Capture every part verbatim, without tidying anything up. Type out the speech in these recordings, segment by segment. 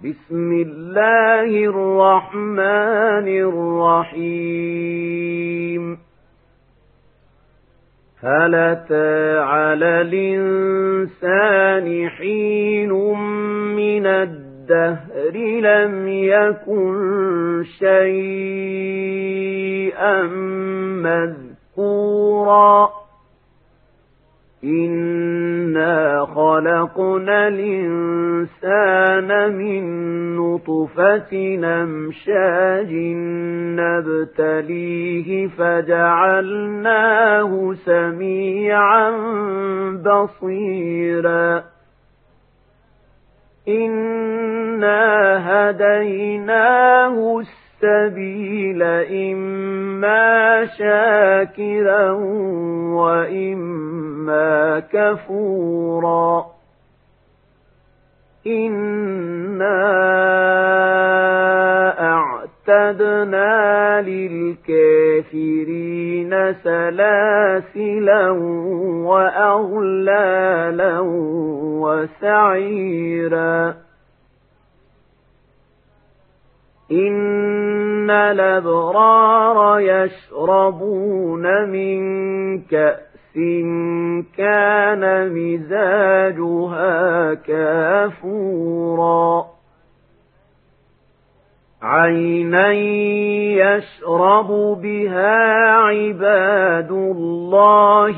بسم الله الرحمن الرحيم هل أتى على الإنسان حين من الدهر لم يكن شيئا مذكورا إنا خلقنا الإنسان من نطفة أمشاج نبتليه فجعلناه سميعا بصيرا إنا هديناه السبيل إما شاكرا وإما كفورا إنا أعتدنا للكافرين سلاسلا وأغلالا وسعيرا إن الأبرار يشربون من كأس كان مزاجها كافورا عينا يشرب بها عباد الله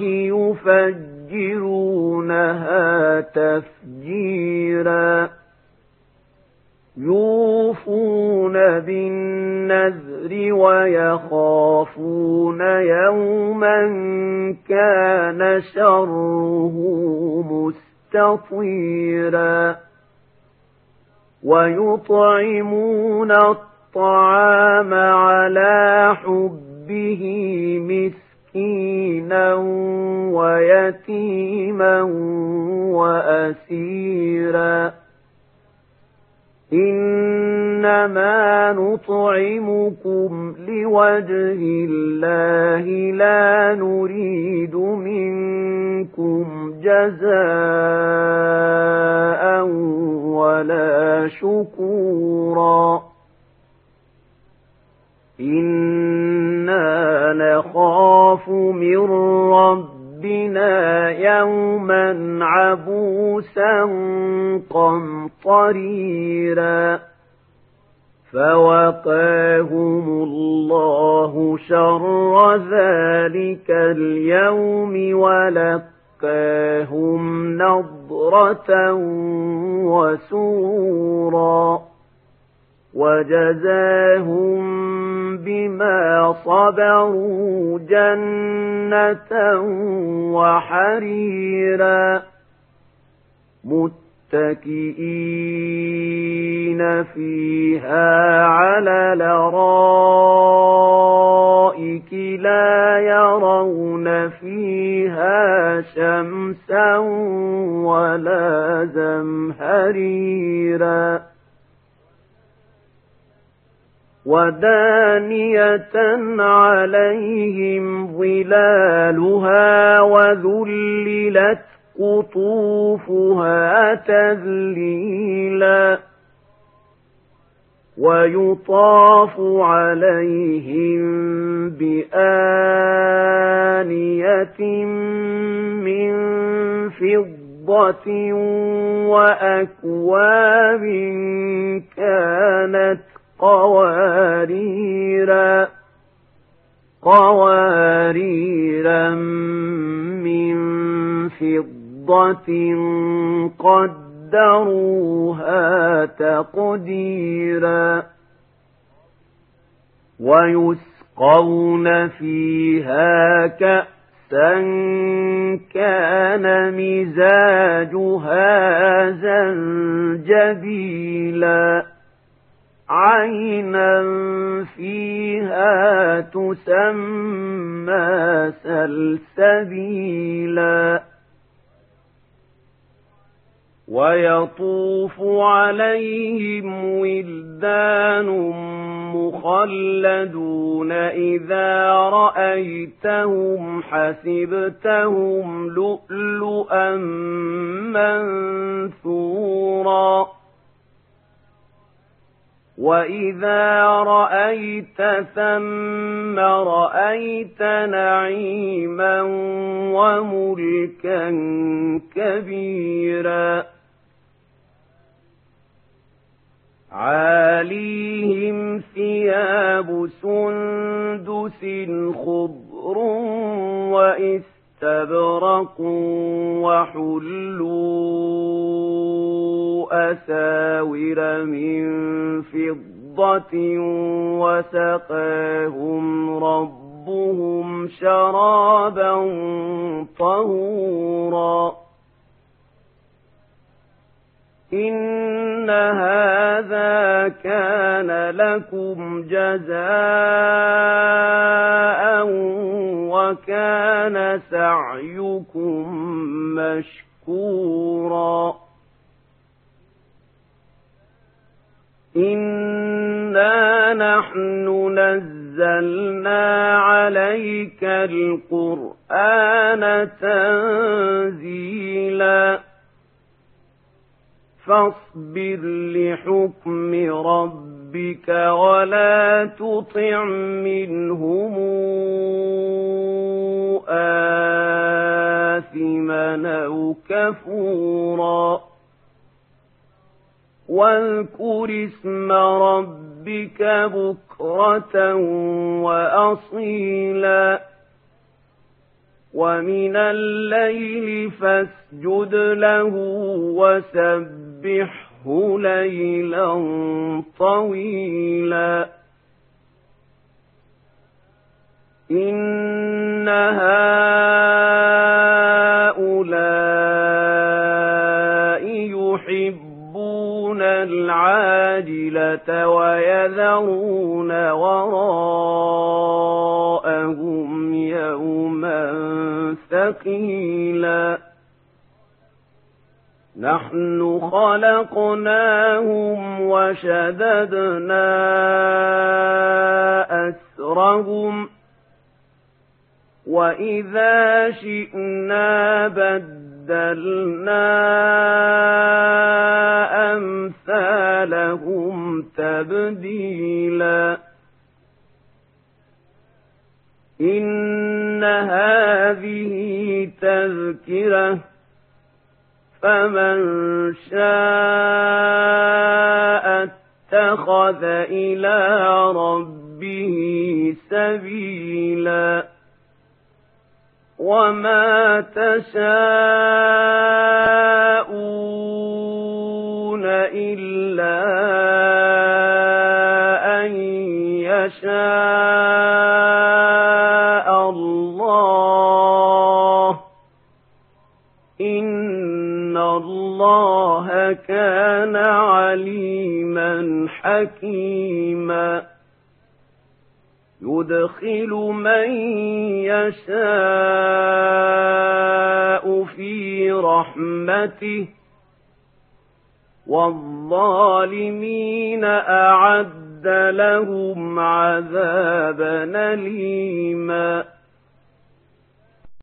يفجرونها تفجيرا يوفون بالنذر ويخافون يوما كان شره مستطيرا ويطعمون الطعام على حبه مسكينا ويتيما وأسيرا إنما نطعمكم لوجه الله لا نريد منكم جزاء ولا شكورا إنا نخاف من ربنا يوما عبوسا قمطريرا فوقاهم الله شر ذلك اليوم ولقاهم نضرة وسرورا وجزاهم بما صبروا جنة وحريرا متكئين فيها على الأرائك لا يرون فيها شمسا ولا زمهريرا ودانية عليهم ظلالها وذللت قطوفها تذليلا ويطاف عليهم بآنية من فضة وأكواب كانت قواريرا قواريرا من فضة قدروها تقديرا ويسقون فيها كأسا كان مزاجها زنجبيلا عينا فيها تسمى سلسبيلا ويطوف عليهم ولدان مخلدون إذا رأيتهم حسبتهم لؤلؤا منثورا وَإِذَا رَأَيْتَ ثَمَّ رَأَيْتَ نَعِيمًا وَمُلْكًا كَبِيرًا عَالِيهِمْ ثِيَابُ سُندُسٍ خُضْرٌ وَإِسْتَبْرَقٌ وَحُلُّوا أَسَاوِرَ مِن فِضَّةٍ وَسَقَاهُمْ رَبُّهُمْ شَرَابًا طَهُورًا إِنَّ هَذَا كَانَ لَكُمْ جَزَاءً وَكَانَ سَعْيُكُمْ مَشْكُورًا إِنَّا نَحْنُ نَزَّلْنَا عَلَيْكَ الْقُرْآنَ تَنزِيلًا فاصبر لحكم ربك ولا تطع منهم آثما أو كفورا واذكر اسم ربك بكرة وأصيلا ومن الليل فاسجد له وسبحه ليلا طويلا إن هؤلاء يحبون العاجلة ويذرون وراءهم يوما ثقيلا نحن خلقناهم وشددنا أسرهم وإذا شئنا بدلنا أمثالهم تبديلا إن هذه تذكرة فمن شاء اتخذ إلى ربه سبيلا وما تشاءون إلا أن يشاء الله إن الله كان عليما حكيما يدخل من يشاء في رحمته والظالمين أعد لهم عذابا أليما